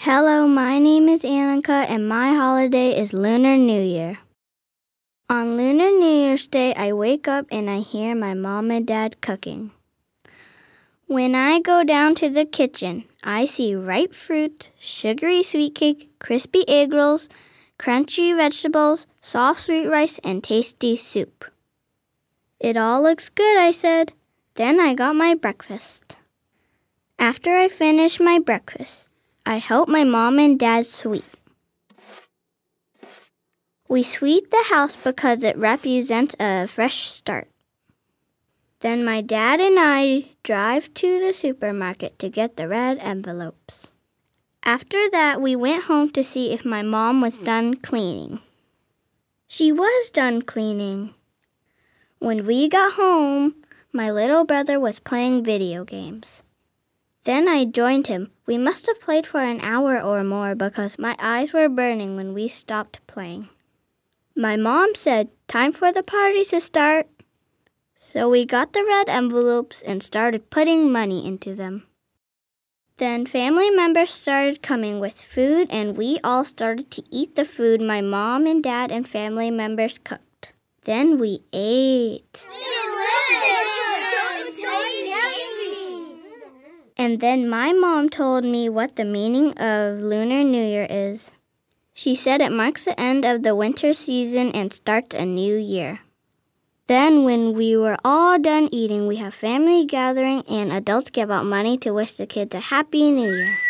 Hello, my name is Annika and my holiday is Lunar New Year. On Lunar New Year's Day, I wake up and I hear my mom and dad cooking. When I go down to the kitchen, I see ripe fruit, sugary sweet cake, crispy egg rolls, crunchy vegetables, soft sweet rice, and tasty soup. It all looks good, I said. Then I got my breakfast. After I finished my breakfast, I helped my mom and dad sweep. We sweep the house because it represents a fresh start. Then my dad and I drive to the supermarket to get the red envelopes. After that, we went home to see if my mom was done cleaning. She was done cleaning. When we got home, my little brother was playing video games. Then I joined him. We must have played for an hour or more because my eyes were burning when we stopped playing. My mom said, "Time for the party to start." So we got the red envelopes and started putting money into them. Then family members started coming with food and we all started to eat the food my mom and dad and family members cooked. Then we ate. And then my mom told me what the meaning of Lunar New Year is. She said it marks the end of the winter season and starts a new year. Then when we were all done eating, we have family gathering and adults give out money to wish the kids a happy new year.